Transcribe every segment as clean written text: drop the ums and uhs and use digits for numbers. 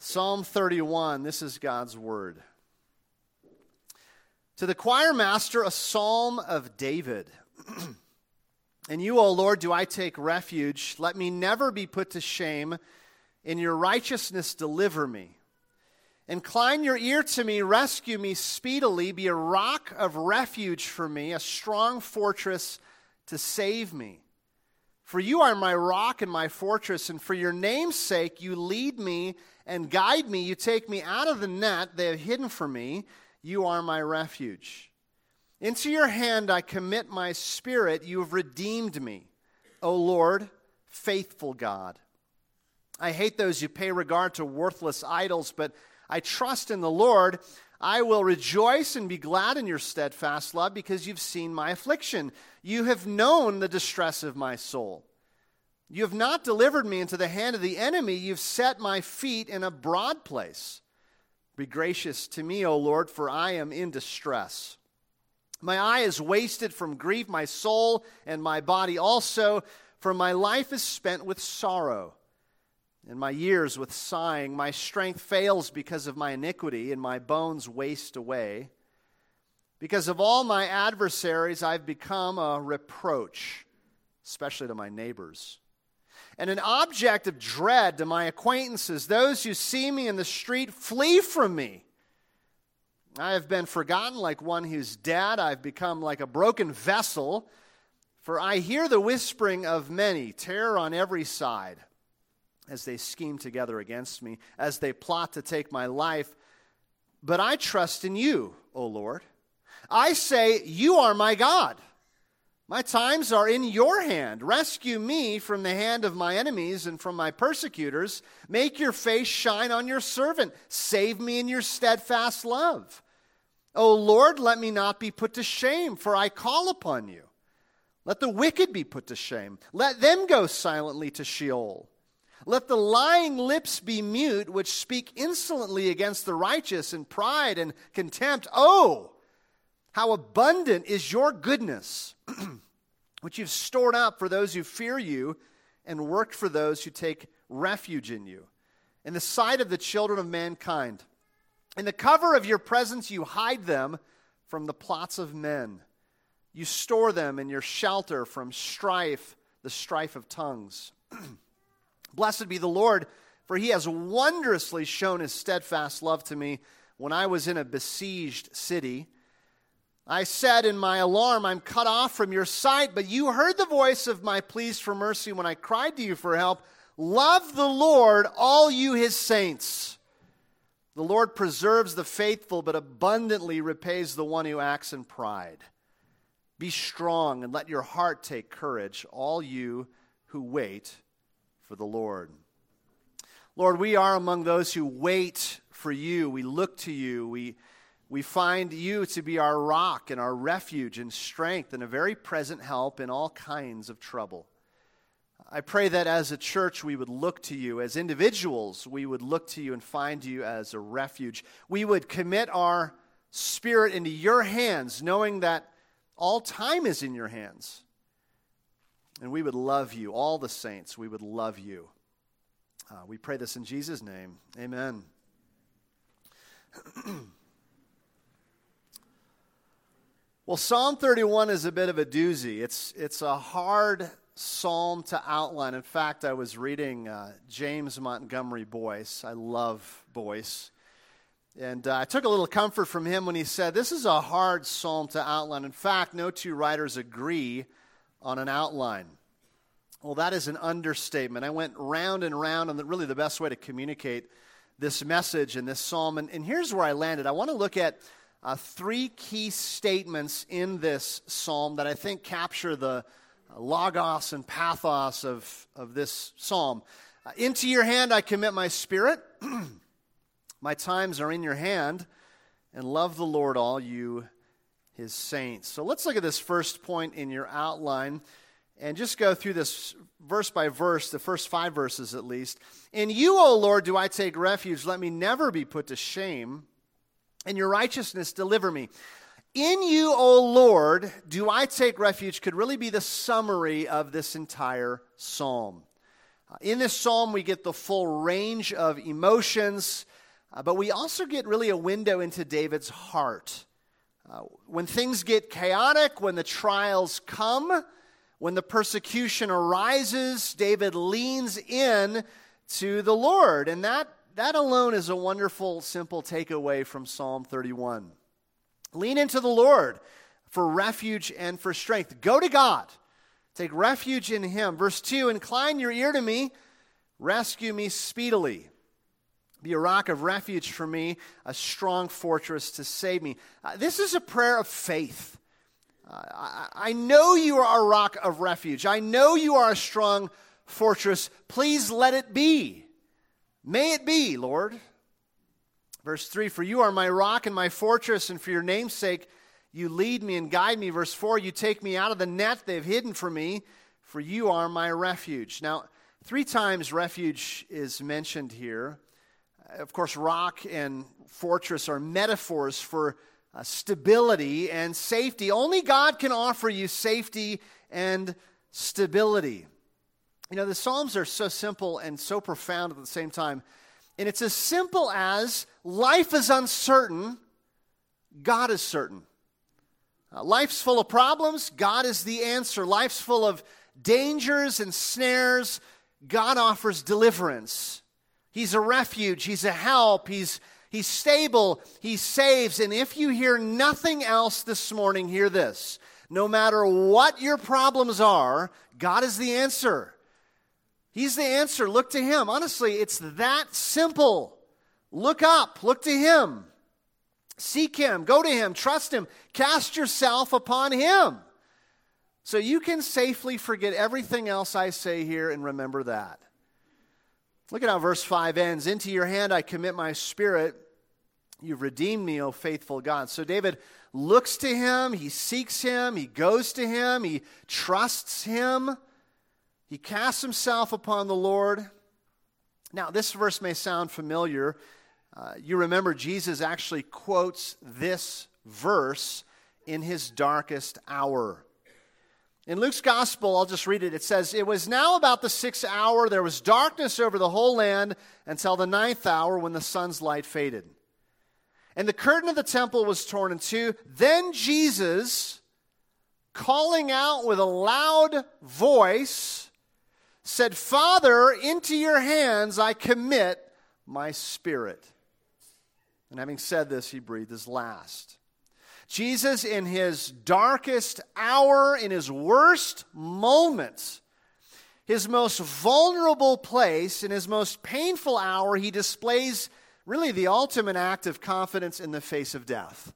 Psalm 31, this is God's word. To the choir master, a psalm of David. In you, O Lord, do I take refuge. Let me never be put to shame. In your righteousness, deliver me. Incline your ear to me, rescue me speedily. Be a rock of refuge for me, a strong fortress to save me. For you are my rock and my fortress, and for your name's sake you lead me and guide me. You take me out of the net they have hidden for me. You are my refuge. Into your hand I commit my spirit. You have redeemed me, O Lord, faithful God. I hate those who pay regard to worthless idols, but I trust in the Lord. I will rejoice and be glad in your steadfast love because you've seen my affliction. You have known the distress of my soul. You have not delivered me into the hand of the enemy. You've set my feet in a broad place. Be gracious to me, O Lord, for I am in distress. My eye is wasted from grief, my soul and my body also, for my life is spent with sorrow, and my years with sighing. My strength fails because of my iniquity, and my bones waste away. Because of all my adversaries, I've become a reproach, especially to my neighbors, and an object of dread to my acquaintances. Those who see me in the street flee from me. I have been forgotten like one who's dead. I've become like a broken vessel, for I hear the whispering of many, terror on every side, as they scheme together against me, as they plot to take my life. But I trust in you, O Lord. I say, you are my God. My times are in your hand. Rescue me from the hand of my enemies and from my persecutors. Make your face shine on your servant. Save me in your steadfast love. O Lord, let me not be put to shame, for I call upon you. Let the wicked be put to shame. Let them go silently to Sheol. Let the lying lips be mute, which speak insolently against the righteous in pride and contempt. Oh, how abundant is your goodness, which you've stored up for those who fear you and worked for those who take refuge in you, in the sight of the children of mankind. In the cover of your presence you hide them from the plots of men. You store them in your shelter from strife, the strife of tongues. Blessed be the Lord, for he has wondrously shown his steadfast love to me when I was in a besieged city. I said in my alarm, I'm cut off from your sight, but you heard the voice of my pleas for mercy when I cried to you for help. Love the Lord, all you his saints. The Lord preserves the faithful, but abundantly repays the one who acts in pride. Be strong and let your heart take courage, all you who wait for the Lord. Lord, we are among those who wait for you. We look to you. We find you to be our rock and our refuge and strength and a very present help in all kinds of trouble. I pray that as a church we would look to you. As individuals, we would look to you and find you as a refuge. We would commit our spirit into your hands, knowing that all time is in your hands. And we would love you, all the saints, we would love you. We pray this in Jesus' name. Amen. Well, Psalm 31 is a bit of a doozy. It's a hard psalm to outline. In fact, I was reading James Montgomery Boyce. I love Boyce. And I took a little comfort from him when he said, this is a hard psalm to outline. In fact, no two writers agree on an outline. Well, that is an understatement. I went round and round on really the best way to communicate this message in this psalm. And here's where I landed. I want to look at three key statements in this psalm that I think capture the logos and pathos of this psalm. Into your hand I commit my spirit. My times are in your hand. And love the Lord, all you his saints. So let's look at this first point in your outline and just go through this verse by verse, the first 5 verses at least. In you, O Lord, do I take refuge. Let me never be put to shame. In your righteousness, deliver me. In you, O Lord, do I take refuge could really be the summary of this entire psalm. In this psalm, we get the full range of emotions, but we also get really a window into David's heart. When things get chaotic, when the trials come, when the persecution arises, David leans in to the Lord. And that alone is a wonderful, simple takeaway from Psalm 31. Lean into the Lord for refuge and for strength. Go to God. Take refuge in Him. Verse 2, incline your ear to me, rescue me speedily. Be a rock of refuge for me, a strong fortress to save me. This is a prayer of faith. I know you are a rock of refuge. I know you are a strong fortress. Please let it be. May it be, Lord. Verse 3, for you are my rock and my fortress, and for your name's sake, you lead me and guide me. Verse 4, you take me out of the net they've hidden for me, for you are my refuge. Now, 3 times refuge is mentioned here. Of course, rock and fortress are metaphors for stability and safety. Only God can offer you safety and stability. You know, the Psalms are so simple and so profound at the same time. And it's as simple as life is uncertain, God is certain. Life's full of problems, God is the answer. Life's full of dangers and snares, God offers deliverance. He's a refuge, He's a help, He's stable, He saves. And if you hear nothing else this morning, hear this. No matter what your problems are, God is the answer. He's the answer. Look to Him. Honestly, it's that simple. Look up. Look to Him. Seek Him. Go to Him. Trust Him. Cast yourself upon Him. So you can safely forget everything else I say here and remember that. Look at how verse 5 ends. Into your hand I commit my spirit. You've redeemed me, O faithful God. So David looks to Him. He seeks Him. He goes to Him. He trusts Him. He casts himself upon the Lord. Now, this verse may sound familiar. You remember Jesus actually quotes this verse in His darkest hour. In Luke's gospel, I'll just read it. It says, it was now about the 6th hour. There was darkness over the whole land until the 9th hour when the sun's light faded. And the curtain of the temple was torn in two. Then Jesus, calling out with a loud voice, said, Father, into your hands I commit my spirit. And having said this, He breathed His last. Jesus, in His darkest hour, in His worst moments, His most vulnerable place, in His most painful hour, He displays really the ultimate act of confidence in the face of death.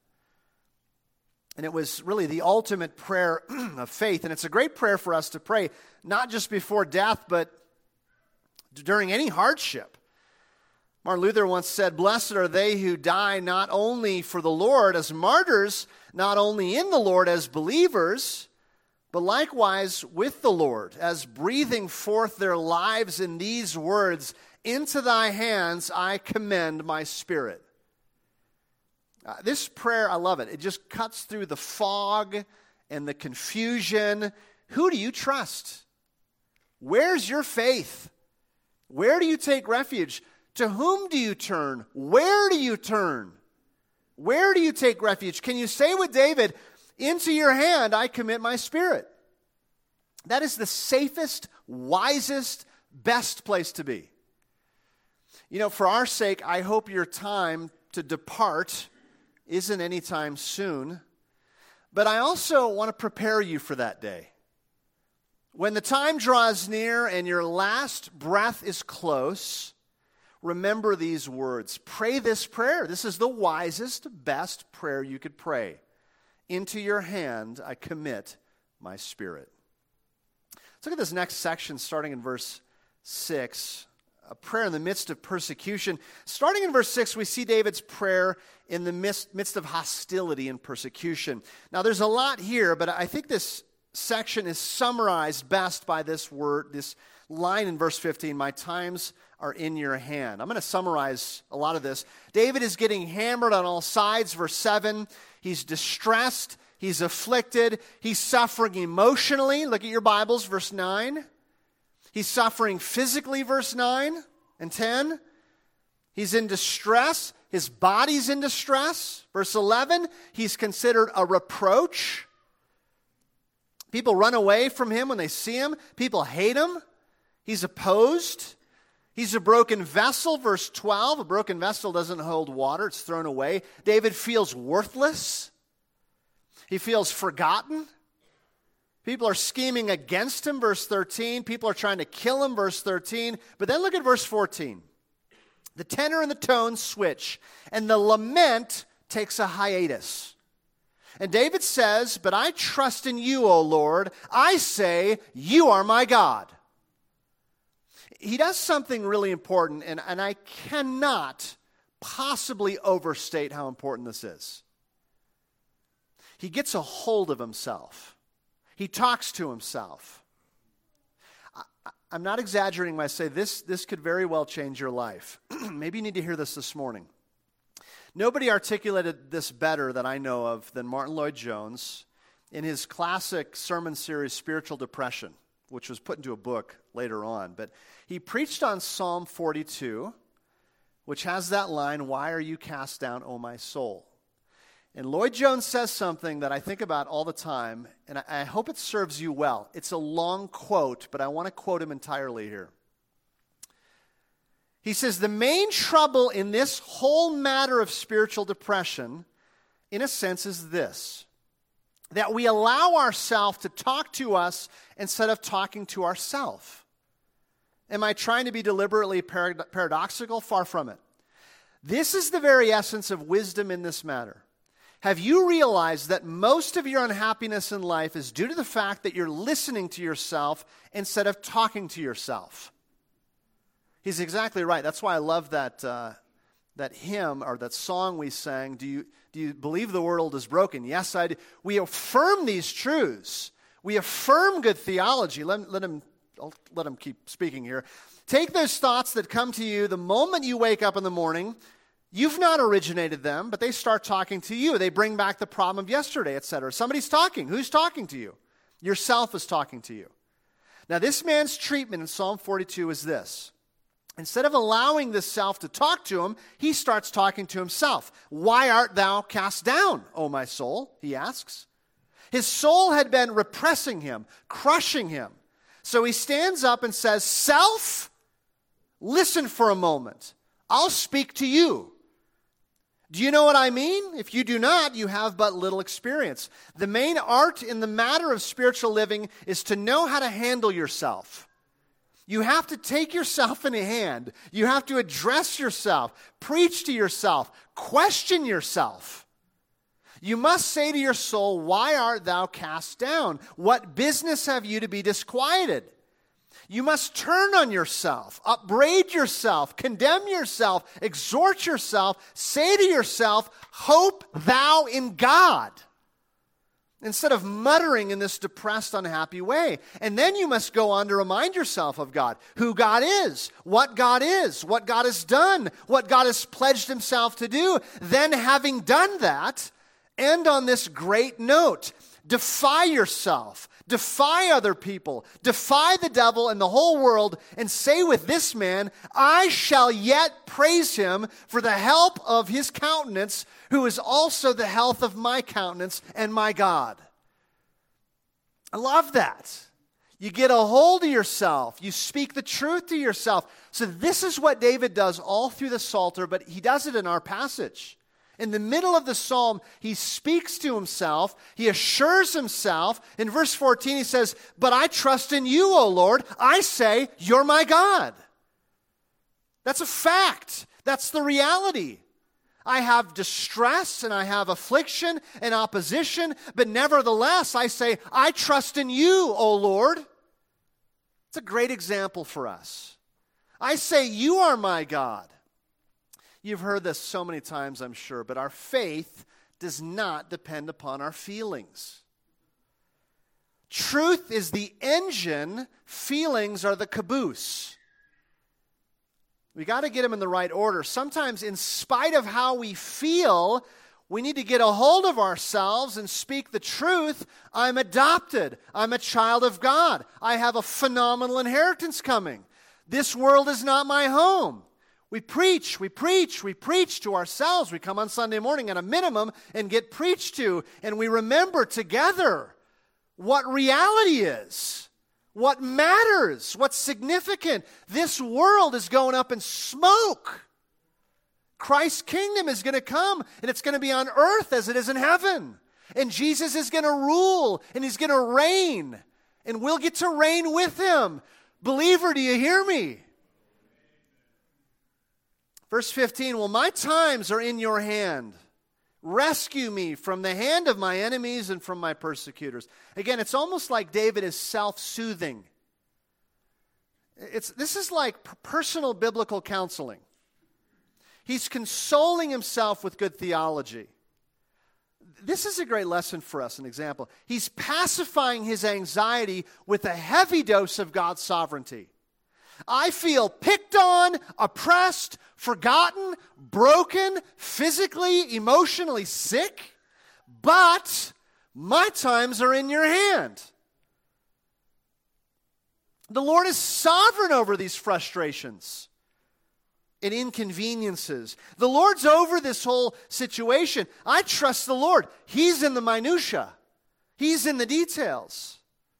And it was really the ultimate prayer of faith. And it's a great prayer for us to pray, not just before death, but during any hardship. Martin Luther once said, blessed are they who die not only for the Lord as martyrs, not only in the Lord as believers, but likewise with the Lord, as breathing forth their lives in these words, into thy hands I commend my spirit. This prayer, I love it. It just cuts through the fog and the confusion. Who do you trust? Where's your faith? Where do you take refuge? To whom do you turn? Where do you turn? Where do you take refuge? Can you say with David, into your hand I commit my spirit? That is the safest, wisest, best place to be. You know, for our sake, I hope your time to depart isn't anytime soon, but I also want to prepare you for that day. When the time draws near and your last breath is close, remember these words. Pray this prayer. This is the wisest, best prayer you could pray. Into your hand I commit my spirit. Let's look at this next section starting in verse 6. A prayer in the midst of persecution. Starting in verse 6, we see David's prayer in the midst of hostility and persecution. Now, there's a lot here, but I think this section is summarized best by this word, this line in verse 15, my times are in your hand. I'm going to summarize a lot of this. David is getting hammered on all sides. Verse 7, he's distressed, he's afflicted, he's suffering emotionally. Look at your Bibles, verse 9. He's suffering physically, verse 9 and 10. He's in distress. His body's in distress. Verse 11, he's considered a reproach. People run away from him when they see him. People hate him. He's opposed. He's a broken vessel, verse 12. A broken vessel doesn't hold water. It's thrown away. David feels worthless. He feels forgotten. People are scheming against him, verse 13. People are trying to kill him, verse 13. But then look at verse 14. The tenor and the tone switch, and the lament takes a hiatus. And David says, but I trust in you, O Lord. I say, you are my God. He does something really important, and I cannot possibly overstate how important this is. He gets a hold of himself. He talks to himself. I'm not exaggerating when I say this could very well change your life. Maybe you need to hear this morning. Nobody articulated this better that I know of than Martin Lloyd-Jones in his classic sermon series, Spiritual Depression, which was put into a book later on. But he preached on Psalm 42, which has that line, "Why are you cast down, O my soul?" And Lloyd-Jones says something that I think about all the time, and I hope it serves you well. It's a long quote, but I want to quote him entirely here. He says, the main trouble in this whole matter of spiritual depression, in a sense, is this: that we allow ourselves to talk to us instead of talking to ourselves. Am I trying to be deliberately paradoxical? Far from it. This is the very essence of wisdom in this matter. Have you realized that most of your unhappiness in life is due to the fact that you're listening to yourself instead of talking to yourself? He's exactly right. That's why I love that hymn or that song we sang, Do you believe the world is broken? Yes, I do. We affirm these truths. We affirm good theology. Let him keep speaking here. Take those thoughts that come to you the moment you wake up in the morning. You've not originated them, but they start talking to you. They bring back the problem of yesterday, etc. Somebody's talking. Who's talking to you? Yourself is talking to you. Now, this man's treatment in Psalm 42 is this. Instead of allowing this self to talk to him, he starts talking to himself. Why art thou cast down, O my soul? He asks. His soul had been repressing him, crushing him. So he stands up and says, Self, listen for a moment. I'll speak to you. Do you know what I mean? If you do not, you have but little experience. The main art in the matter of spiritual living is to know how to handle yourself. You have to take yourself in hand. You have to address yourself, preach to yourself, question yourself. You must say to your soul, why art thou cast down? What business have you to be disquieted? You must turn on yourself, upbraid yourself, condemn yourself, exhort yourself, say to yourself, hope thou in God, instead of muttering in this depressed, unhappy way. And then you must go on to remind yourself of God, who God is, what God has done, what God has pledged himself to do. Then, having done that, end on this great note. Defy yourself. Defy other people. Defy the devil and the whole world, and say with this man, I shall yet praise him for the help of his countenance, who is also the health of my countenance and my God. I love that. You get a hold of yourself. You speak the truth to yourself. So this is what David does all through the Psalter, but he does it in our passage. In the middle of the psalm, he speaks to himself. He assures himself. In verse 14, he says, but I trust in you, O Lord. I say, you're my God. That's a fact. That's the reality. I have distress and I have affliction and opposition, but nevertheless, I say, I trust in you, O Lord. It's a great example for us. I say, you are my God. You've heard this so many times, I'm sure, but our faith does not depend upon our feelings. Truth is the engine, feelings are the caboose. We got to get them in the right order. Sometimes, in spite of how we feel, We need to get a hold of ourselves and speak the truth. I'm adopted. I'm a child of God. I have a phenomenal inheritance coming. This world is not my home. We preach to ourselves. We come on Sunday morning at a minimum and get preached to, and we remember together what reality is, what matters, what's significant. This world is going up in smoke. Christ's kingdom is going to come, and it's going to be on earth as it is in heaven. And Jesus is going to rule, and he's going to reign, and we'll get to reign with him. Believer, do you hear me? Verse 15, well, my times are in your hand. Rescue me from the hand of my enemies and from my persecutors. Again, it's almost like David is self-soothing. This is like personal biblical counseling. He's consoling himself with good theology. This is a great lesson for us, an example. He's pacifying his anxiety with a heavy dose of God's sovereignty. I feel picked on, oppressed, forgotten, broken, physically, emotionally sick, but my times are in your hand. The Lord is sovereign over these frustrations and inconveniences. The Lord's over this whole situation. I trust the Lord. He's in the minutia. He's in the details.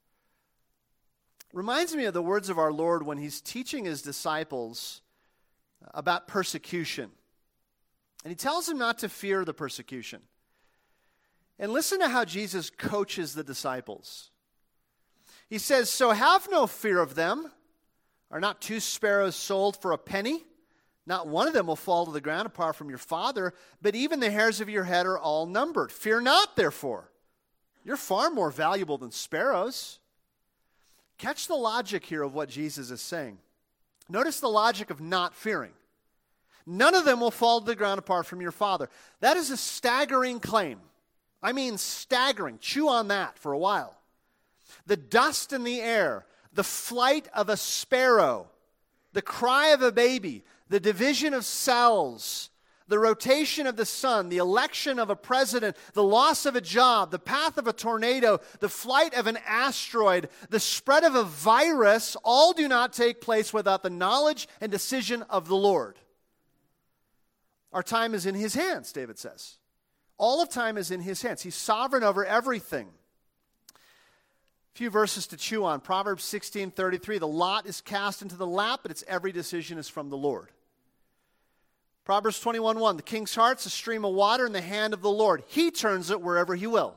Reminds me of the words of our Lord when he's teaching his disciples about persecution. And he tells them not to fear the persecution. And listen to how Jesus coaches the disciples. He says, so have no fear of them. Are not 2 sparrows sold for a penny? Not one of them will fall to the ground apart from your Father, but even the hairs of your head are all numbered. Fear not, therefore. You're far more valuable than sparrows. Catch the logic here of what Jesus is saying. Notice the logic of not fearing. None of them will fall to the ground apart from your Father. That is a staggering claim. I mean staggering. Chew on that for a while. The dust in the air, the flight of a sparrow, the cry of a baby, the division of cells, the rotation of the sun, the election of a president, the loss of a job, the path of a tornado, the flight of an asteroid, the spread of a virus, all do not take place without the knowledge and decision of the Lord. Our time is in his hands, David says. All of time is in his hands. He's sovereign over everything. A few verses to chew on. Proverbs 16:33, the lot is cast into the lap, but its every decision is from the Lord. Proverbs 21:1, the king's heart's a stream of water in the hand of the Lord. He turns it wherever he will.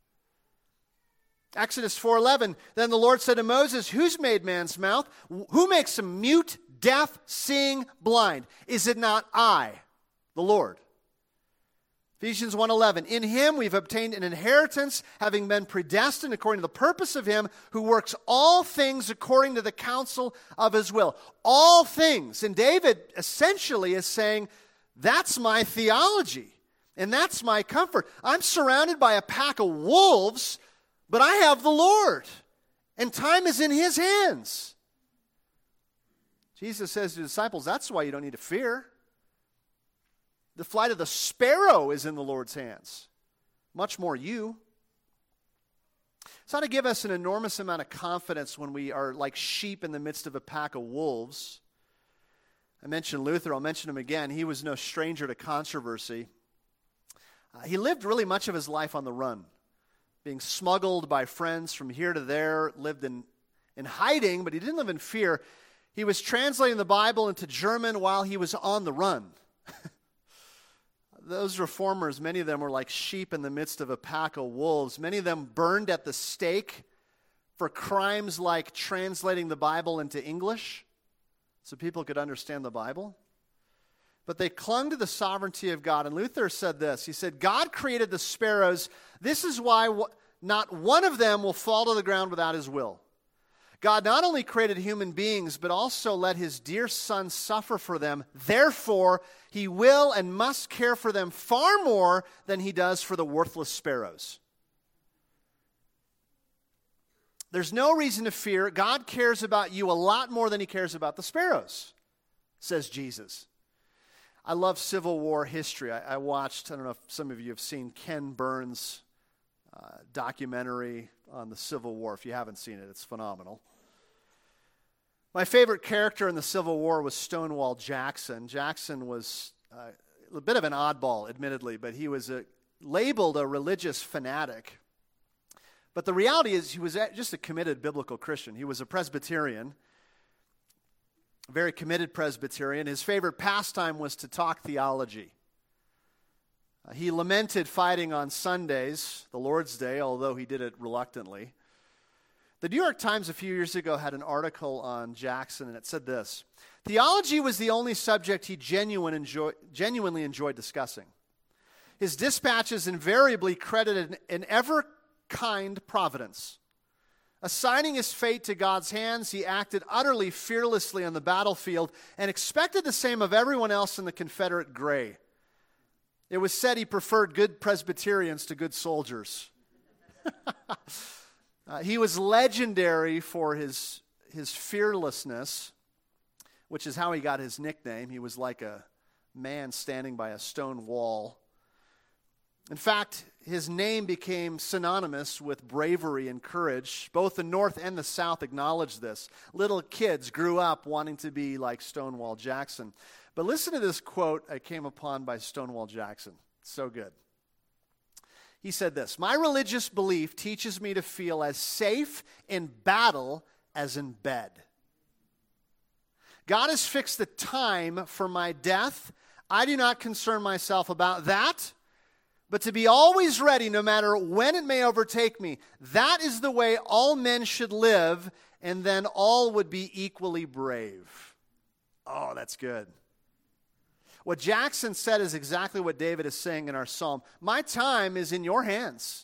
Exodus 4:11, then the Lord said to Moses, who's made man's mouth? Who makes him mute, deaf, seeing, blind? Is it not I, the Lord? Ephesians 1:11, in him we've obtained an inheritance, having been predestined according to the purpose of him who works all things according to the counsel of his will. All things. And David essentially is saying, that's my theology, and that's my comfort. I'm surrounded by a pack of wolves, but I have the Lord, and time is in his hands. Jesus says to the disciples, that's why you don't need to fear. The flight of the sparrow is in the Lord's hands. Much more you. It's ought to give us an enormous amount of confidence when we are like sheep in the midst of a pack of wolves. I mentioned Luther. I'll mention him again. He was no stranger to controversy. He lived really much of his life on the run, being smuggled by friends from here to there, lived in hiding, but he didn't live in fear. He was translating the Bible into German while he was on the run. Those reformers, many of them were like sheep in the midst of a pack of wolves. Many of them burned at the stake for crimes like translating the Bible into English so people could understand the Bible. But they clung to the sovereignty of God. And Luther said this. He said, God created the sparrows. This is why not one of them will fall to the ground without his will. God not only created human beings, but also let his dear Son suffer for them. Therefore, he will and must care for them far more than he does for the worthless sparrows. There's no reason to fear. God cares about you a lot more than he cares about the sparrows, says Jesus. I love Civil War history. I watched, I don't know if some of you have seen Ken Burns' documentary on the Civil War. If you haven't seen it, it's phenomenal. My favorite character in the Civil War was Stonewall Jackson. Jackson was a bit of an oddball, admittedly, but he was labeled a religious fanatic. But the reality is he was just a committed biblical Christian. He was a Presbyterian, a very committed Presbyterian. His favorite pastime was to talk theology. He lamented fighting on Sundays, the Lord's Day, although he did it reluctantly. The New York Times a few years ago had an article on Jackson, and it said this: theology was the only subject he genuinely enjoyed discussing. His dispatches invariably credited an ever-kind providence. Assigning his fate to God's hands, he acted utterly fearlessly on the battlefield and expected the same of everyone else in the Confederate gray. It was said he preferred good Presbyterians to good soldiers. He was legendary for his fearlessness, which is how he got his nickname. He was like a man standing by a stone wall. In fact, his name became synonymous with bravery and courage. Both the North and the South acknowledged this. Little kids grew up wanting to be like Stonewall Jackson. But listen to this quote I came upon by Stonewall Jackson. It's so good. He said this: "My religious belief teaches me to feel as safe in battle as in bed. God has fixed the time for my death. I do not concern myself about that, but to be always ready no matter when it may overtake me. That is the way all men should live, and then all would be equally brave." Oh, that's good. What Jackson said is exactly what David is saying in our psalm. My time is in your hands.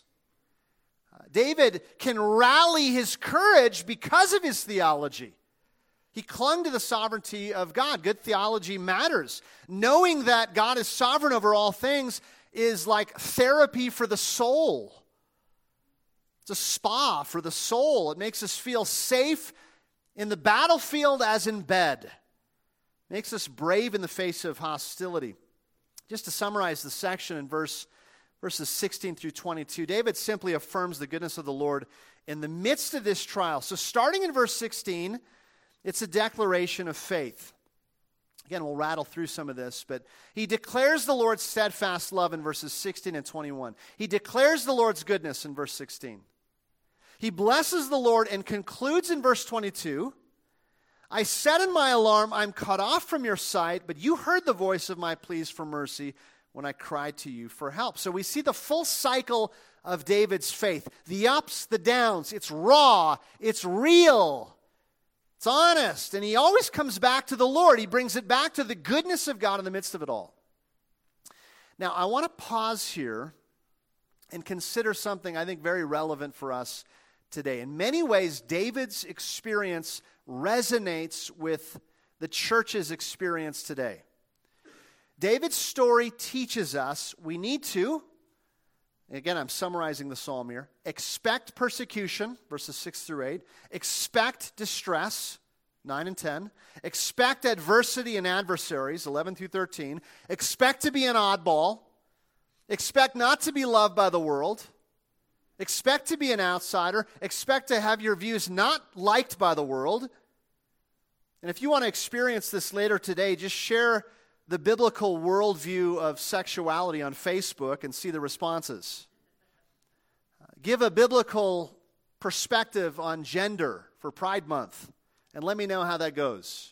David can rally his courage because of his theology. He clung to the sovereignty of God. Good theology matters. Knowing that God is sovereign over all things is like therapy for the soul. It's a spa for the soul. It makes us feel safe in the battlefield as in bed. Makes us brave in the face of hostility. Just to summarize the section in verses 16 through 22, David simply affirms the goodness of the Lord in the midst of this trial. So starting in verse 16, it's a declaration of faith. Again, we'll rattle through some of this, but he declares the Lord's steadfast love in verses 16 and 21. He declares the Lord's goodness in verse 16. He blesses the Lord and concludes in verse 22, "I said in my alarm, I'm cut off from your sight, but you heard the voice of my pleas for mercy when I cried to you for help." So we see the full cycle of David's faith. The ups, the downs. It's raw. It's real. It's honest. And he always comes back to the Lord. He brings it back to the goodness of God in the midst of it all. Now, I want to pause here and consider something I think very relevant for us today. In many ways, David's experience resonates with the church's experience today. David's story teaches us we need to, again, I'm summarizing the psalm here, expect persecution, verses 6 through 8, expect distress, 9 and 10, expect adversity and adversaries, 11 through 13, expect to be an oddball, expect not to be loved by the world, expect to be an outsider. Expect to have your views not liked by the world. And if you want to experience this later today, just share the biblical worldview of sexuality on Facebook and see the responses. Give a biblical perspective on gender for Pride Month and let me know how that goes.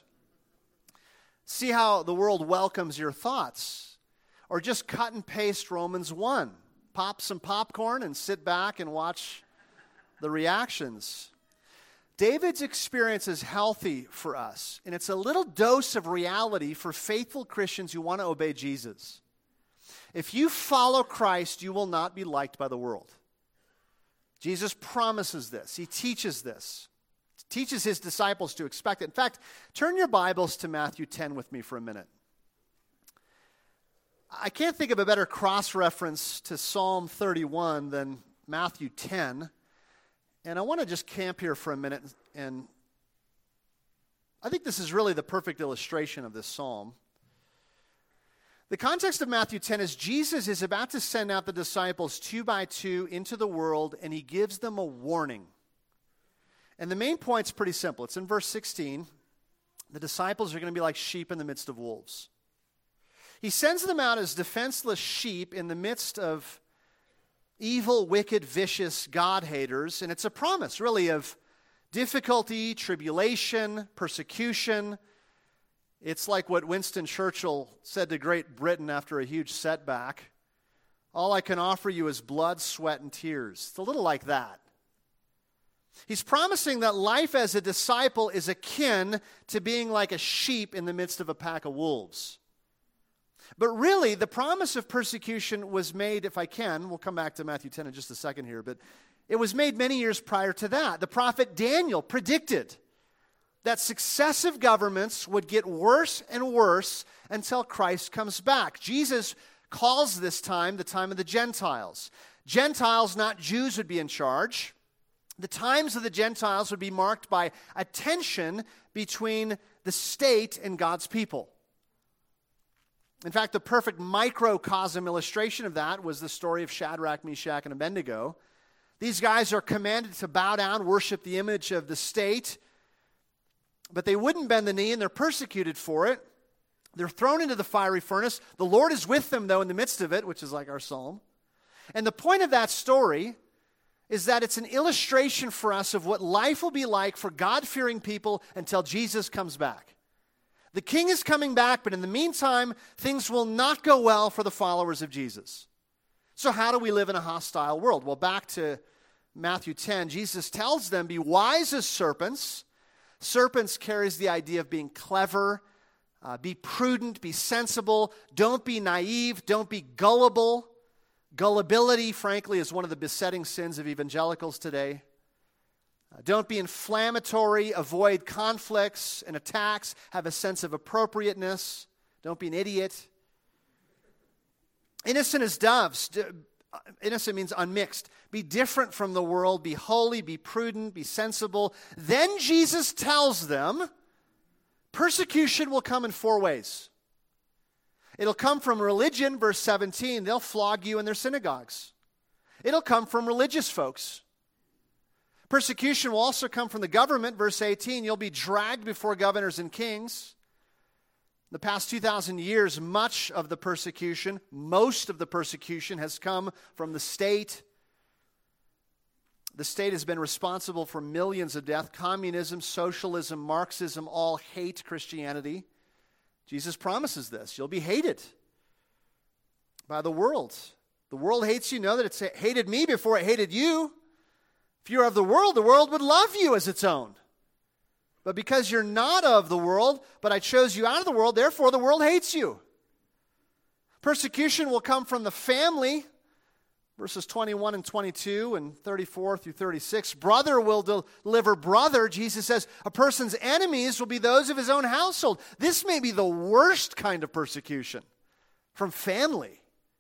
See how the world welcomes your thoughts. Or just cut and paste Romans 1. Pop some popcorn and sit back and watch the reactions. David's experience is healthy for us, and it's a little dose of reality for faithful Christians who want to obey Jesus. If you follow Christ, you will not be liked by the world. Jesus promises this. He teaches this. He teaches his disciples to expect it. In fact, turn your Bibles to Matthew 10 with me for a minute. I can't think of a better cross-reference to Psalm 31 than Matthew 10. And I want to just camp here for a minute. And I think this is really the perfect illustration of this psalm. The context of Matthew 10 is Jesus is about to send out the disciples 2 by 2 into the world, and he gives them a warning. And the main point's pretty simple. It's in verse 16. The disciples are going to be like sheep in the midst of wolves. He sends them out as defenseless sheep in the midst of evil, wicked, vicious God-haters, and it's a promise, really, of difficulty, tribulation, persecution. It's like what Winston Churchill said to Great Britain after a huge setback. All I can offer you is blood, sweat, and tears. It's a little like that. He's promising that life as a disciple is akin to being like a sheep in the midst of a pack of wolves. But really, the promise of persecution was made, if I can, we'll come back to Matthew 10 in just a second here, but it was made many years prior to that. The prophet Daniel predicted that successive governments would get worse and worse until Christ comes back. Jesus calls this time the time of the Gentiles. Gentiles, not Jews, would be in charge. The times of the Gentiles would be marked by a tension between the state and God's people. In fact, the perfect microcosm illustration of that was the story of Shadrach, Meshach, and Abednego. These guys are commanded to bow down, worship the image of the state, but they wouldn't bend the knee, and they're persecuted for it. They're thrown into the fiery furnace. The Lord is with them, though, in the midst of it, which is like our psalm. And the point of that story is that it's an illustration for us of what life will be like for God-fearing people until Jesus comes back. The king is coming back, but in the meantime, things will not go well for the followers of Jesus. So how do we live in a hostile world? Well, back to Matthew 10, Jesus tells them, be wise as serpents. Serpents carries the idea of being clever, be prudent, be sensible, don't be naive, don't be gullible. Gullibility, frankly, is one of the besetting sins of evangelicals today. Don't be inflammatory, avoid conflicts and attacks, have a sense of appropriateness. Don't be an idiot. Innocent as doves. Innocent means unmixed. Be different from the world, be holy, be prudent, be sensible. Then Jesus tells them, persecution will come in 4 ways. It'll come from religion, verse 17. They'll flog you in their synagogues. It'll come from religious folks. Persecution will also come from the government, verse 18. You'll be dragged before governors and kings. The past 2,000 years, most of the persecution has come from the state. The state has been responsible for millions of deaths. Communism, socialism, Marxism all hate Christianity. Jesus promises this. You'll be hated by the world. The world hates you. Know that it's hated me before it hated you. If you're of the world would love you as its own. But because you're not of the world, but I chose you out of the world, therefore the world hates you. Persecution will come from the family, verses 21 and 22 and 34 through 36. Brother will deliver brother. Jesus says a person's enemies will be those of his own household. This may be the worst kind of persecution, from family.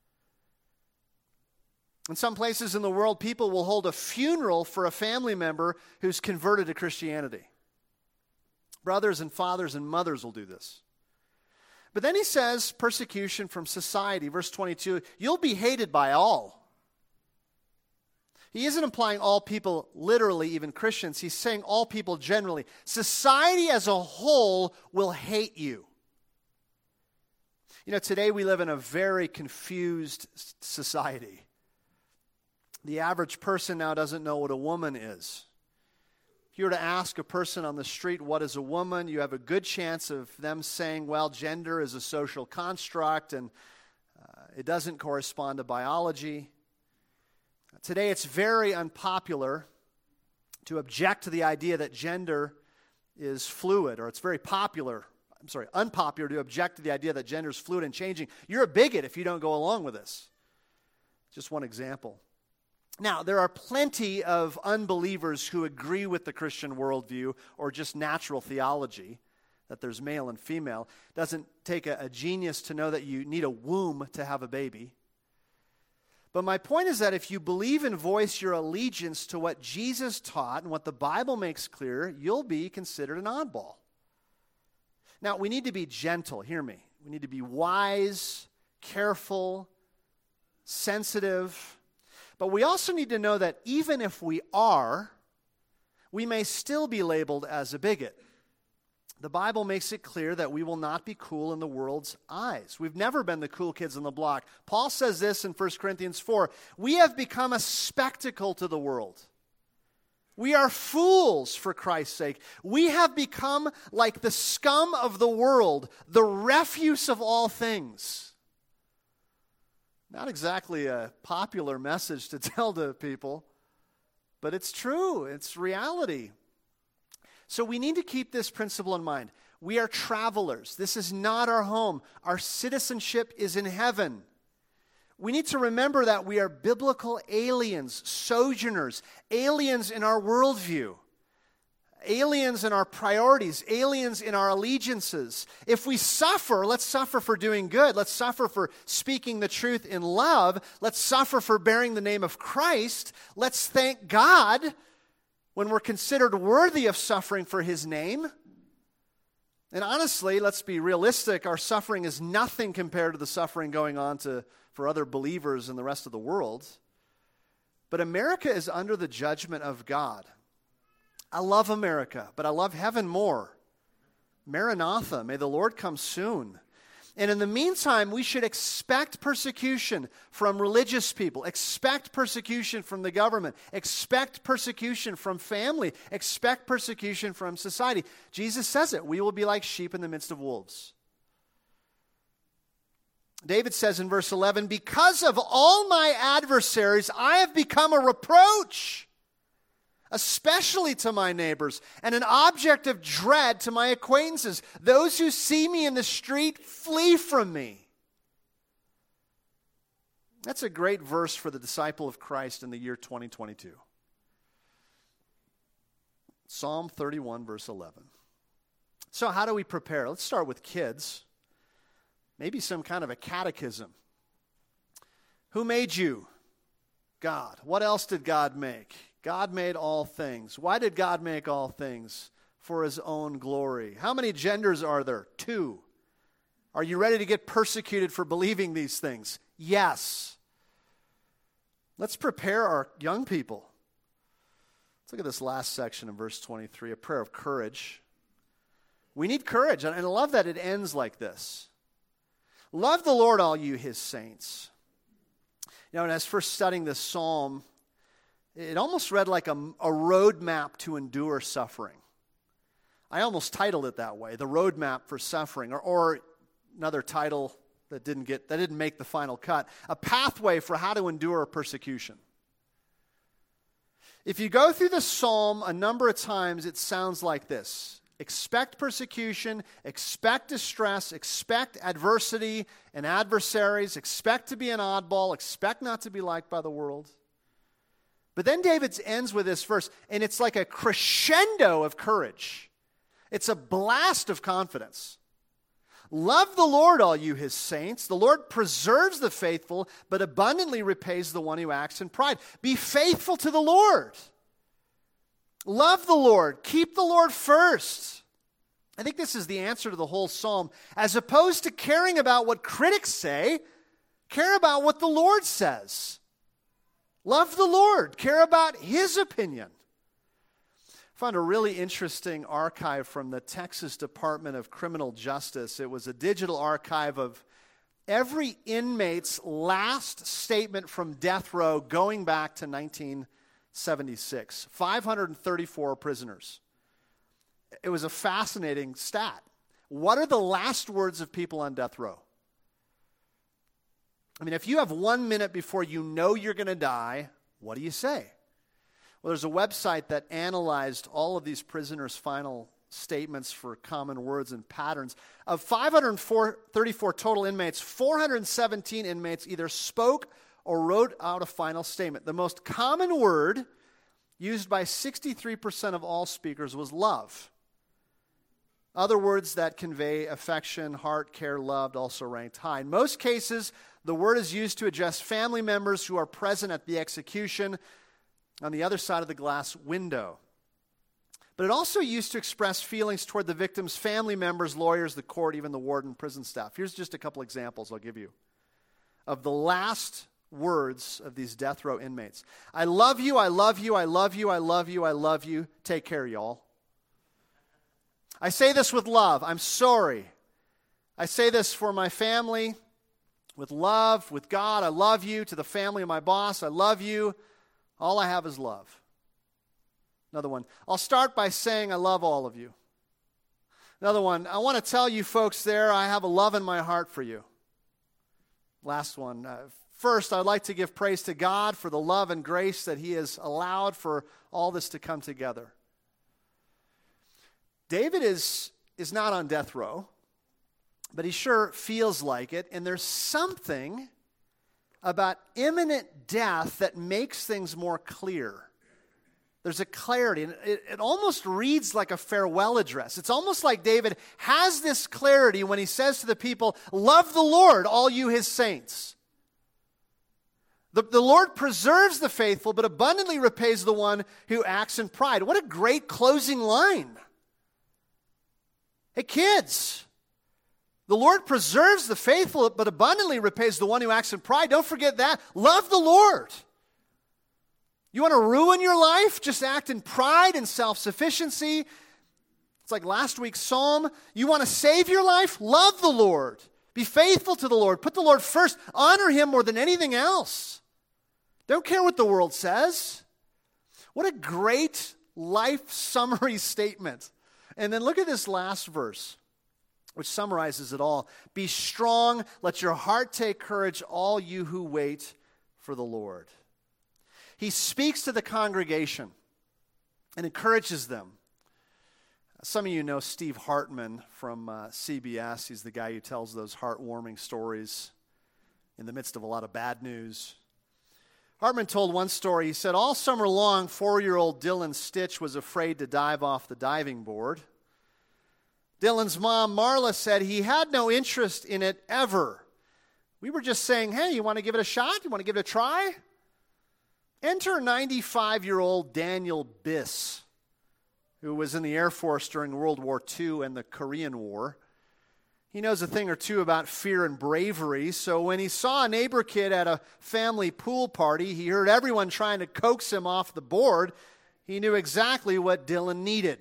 In some places in the world, people will hold a funeral for a family member who's converted to Christianity. Brothers and fathers and mothers will do this. But then he says persecution from society. Verse 22, you'll be hated by all. He isn't implying all people, literally, even Christians. He's saying all people generally. Society as a whole will hate you. You know, today we live in a very confused society. The average person now doesn't know what a woman is. If you were to ask a person on the street, what is a woman, you have a good chance of them saying, well, gender is a social construct and it doesn't correspond to biology. Today it's very unpopular to object to the idea that gender is fluid, or it's very unpopular to object to the idea that gender is fluid and changing. You're a bigot if you don't go along with this. Just one example. Now, there are plenty of unbelievers who agree with the Christian worldview or just natural theology, that there's male and female. It doesn't take a genius to know that you need a womb to have a baby. But my point is that if you believe and voice your allegiance to what Jesus taught and what the Bible makes clear, you'll be considered an oddball. Now, we need to be gentle. Hear me. We need to be wise careful, sensitive. But we also need to know that even if we are, we may still be labeled as a bigot. The Bible makes it clear that we will not be cool in the world's eyes. We've never been the cool kids on the block. Paul says this in 1 Corinthians 4, we have become a spectacle to the world. We are fools for Christ's sake. We have become like the scum of the world, the refuse of all things. Not exactly a popular message to tell to people, but it's true. It's reality. So we need to keep this principle in mind. We are travelers. This is not our home. Our citizenship is in heaven. We need to remember that we are biblical aliens, sojourners, aliens in our worldview, aliens in our priorities, aliens in our allegiances. If we suffer, let's suffer for doing good. Let's suffer for speaking the truth in love. Let's suffer for bearing the name of Christ. Let's thank God when we're considered worthy of suffering for His name. And honestly, let's be realistic, our suffering is nothing compared to the suffering going on for other believers in the rest of the world. But America is under the judgment of God. I love America, but I love heaven more. Maranatha, may the Lord come soon. And in the meantime, we should expect persecution from religious people, expect persecution from the government, expect persecution from family, expect persecution from society. Jesus says it, we will be like sheep in the midst of wolves. David says in verse 11, because of all my adversaries, I have become a reproach, especially to my neighbors, and an object of dread to my acquaintances. Those who see me in the street flee from me. That's a great verse for the disciple of Christ in the year 2022. Psalm 31, verse 11. So how do we prepare? Let's start with kids. Maybe some kind of a catechism. Who made you? God. What else did God make? God made all things. Why did God make all things? For His own glory. How many genders are there? 2. Are you ready to get persecuted for believing these things? Yes. Let's prepare our young people. Let's look at this last section in verse 23, a prayer of courage. We need courage, and I love that it ends like this. Love the Lord, all you His saints. You know, and as first studying this psalm, it almost read like a roadmap to endure suffering. I almost titled it that way, the roadmap for suffering, or another title that didn't make the final cut, a pathway for how to endure persecution. If you go through the psalm a number of times, it sounds like this. Expect persecution, expect distress, expect adversity and adversaries, expect to be an oddball, expect not to be liked by the world. But then David ends with this verse, and it's like a crescendo of courage. It's a blast of confidence. Love the Lord, all you His saints. The Lord preserves the faithful, but abundantly repays the one who acts in pride. Be faithful to the Lord. Love the Lord. Keep the Lord first. I think this is the answer to the whole psalm. As opposed to caring about what critics say, care about what the Lord says. Love the Lord. Care about His opinion. I found a really interesting archive from the Texas Department of Criminal Justice. It was a digital archive of every inmate's last statement from death row going back to 1976. 534 prisoners. It was a fascinating stat. What are the last words of people on death row? I mean, if you have 1 minute before you know you're going to die, what do you say? Well, there's a website that analyzed all of these prisoners' final statements for common words and patterns. Of 534 total inmates, 417 inmates either spoke or wrote out a final statement. The most common word used by 63% of all speakers was love. Other words that convey affection, heart, care, loved also ranked high. In most cases, the word is used to address family members who are present at the execution on the other side of the glass window. But it also used to express feelings toward the victim's family members, lawyers, the court, even the warden, prison staff. Here's just a couple examples I'll give you. of the last words of these death row inmates. I love you, I love you, I love you, I love you, I love you. Take care, y'all. I say this with love. I'm sorry. I say this for my family, with love, with God. I love you. To the family of my boss, I love you. All I have is love. Another one. I'll start by saying I love all of you. Another one. I want to tell you folks there, I have a love in my heart for you. Last one. First, I'd like to give praise to God for the love and grace that He has allowed for all this to come together. David is not on death row, but he sure feels like it, and there's something about imminent death that makes things more clear. There's a clarity, and it almost reads like a farewell address. It's almost like David has this clarity when he says to the people, love the Lord, all you His saints. The Lord preserves the faithful, but abundantly repays the one who acts in pride. What a great closing line. Hey, kids, the Lord preserves the faithful, but abundantly repays the one who acts in pride. Don't forget that. Love the Lord. You want to ruin your life? Just act in pride and self-sufficiency. It's like last week's psalm. You want to save your life? Love the Lord. Be faithful to the Lord. Put the Lord first. Honor Him more than anything else. Don't care what the world says. What a great life summary statement. And then look at this last verse, which summarizes it all. Be strong, let your heart take courage, all you who wait for the Lord. He speaks to the congregation and encourages them. Some of you know Steve Hartman from CBS. He's the guy who tells those heartwarming stories in the midst of a lot of bad news. Hartman told one story. He said, all summer long, 4-year-old Dylan Stitch was afraid to dive off the diving board. Dylan's mom, Marla, said he had no interest in it ever. We were just saying, hey, you want to give it a shot? You want to give it a try? Enter 95-year-old Daniel Biss, who was in the Air Force during World War II and the Korean War. He knows a thing or two about fear and bravery, so when he saw a neighbor kid at a family pool party, he heard everyone trying to coax him off the board. He knew exactly what Dylan needed.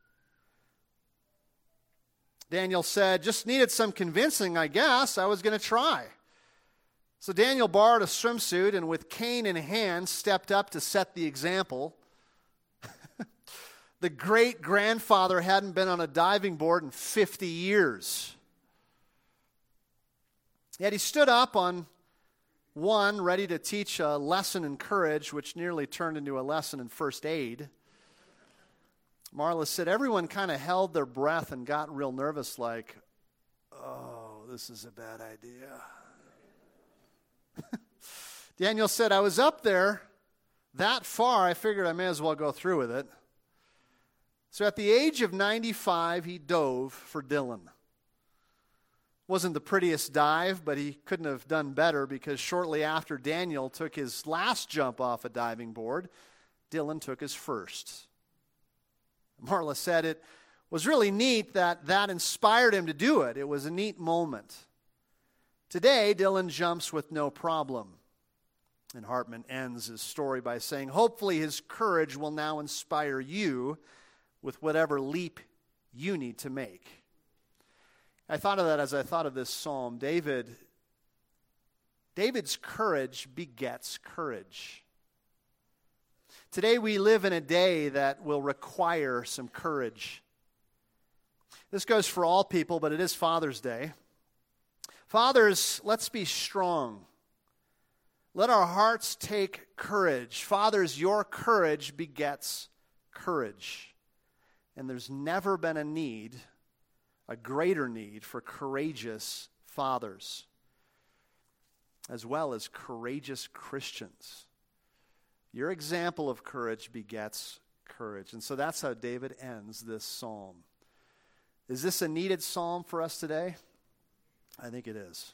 Daniel said, just needed some convincing, I guess. I was going to try. So Daniel borrowed a swimsuit and with cane in hand stepped up to set the example. The great-grandfather hadn't been on a diving board in 50 years. Yet he stood up on one, ready to teach a lesson in courage, which nearly turned into a lesson in first aid. Marla said everyone kind of held their breath and got real nervous, like, oh, this is a bad idea. Daniel said, I was up there that far, I figured I may as well go through with it. So at the age of 95, he dove for Dylan. Wasn't the prettiest dive, but he couldn't have done better because shortly after Daniel took his last jump off a diving board, Dylan took his first. Marla said it was really neat that inspired him to do it. It was a neat moment. Today, Dylan jumps with no problem. And Hartman ends his story by saying, hopefully his courage will now inspire you with whatever leap you need to make. I thought of that as I thought of this psalm. David's courage begets courage. Today we live in a day that will require some courage. This goes for all people, but it is Father's Day. Fathers, let's be strong. Let our hearts take courage. Fathers, your courage begets courage. And there's never been a greater need for courageous fathers, as well as courageous Christians. Your example of courage begets courage. And so that's how David ends this psalm. Is this a needed psalm for us today? I think it is.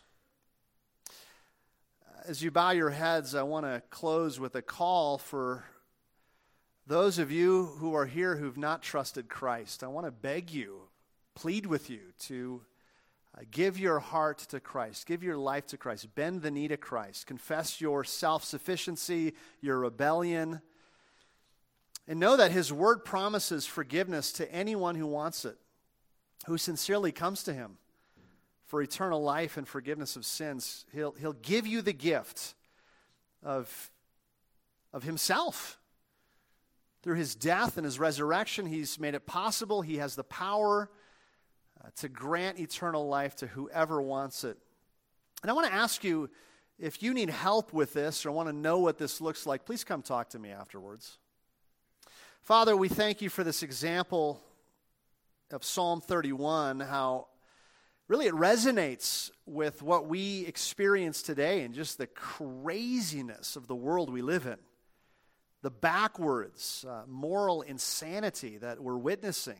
As you bow your heads, I want to close with a call for those of you who are here who've not trusted Christ. I want to beg you, plead with you to Give your heart to Christ. Give your life to Christ. Bend the knee to Christ. Confess your self-sufficiency, your rebellion. And know that his word promises forgiveness to anyone who wants it, who sincerely comes to him for eternal life and forgiveness of sins. He'll give you the gift of himself. Through his death and his resurrection, he's made it possible. He has the power to grant eternal life to whoever wants it. And I want to ask you, if you need help with this or want to know what this looks like, please come talk to me afterwards. Father, we thank you for this example of Psalm 31, how really it resonates with what we experience today and just the craziness of the world we live in, the backwards, moral insanity that we're witnessing.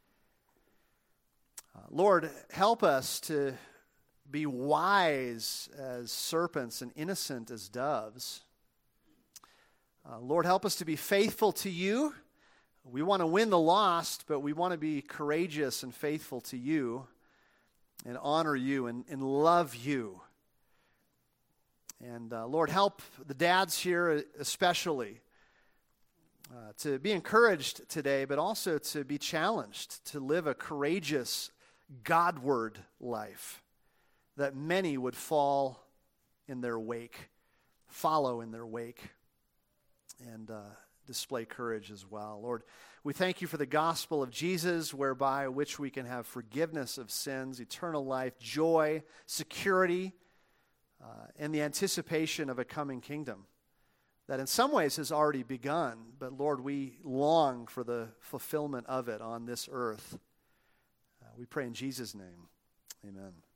Lord, help us to be wise as serpents and innocent as doves. Lord, help us to be faithful to you. We want to win the lost, but we want to be courageous and faithful to you and honor you and love you. And Lord, help the dads here especially to be encouraged today, but also to be challenged to live a courageous, Godward life, that many would follow in their wake, and display courage as well. Lord, we thank you for the gospel of Jesus, whereby which we can have forgiveness of sins, eternal life, joy, security, and the anticipation of a coming kingdom that in some ways has already begun, but Lord, we long for the fulfillment of it on this earth. We pray in Jesus' name. Amen.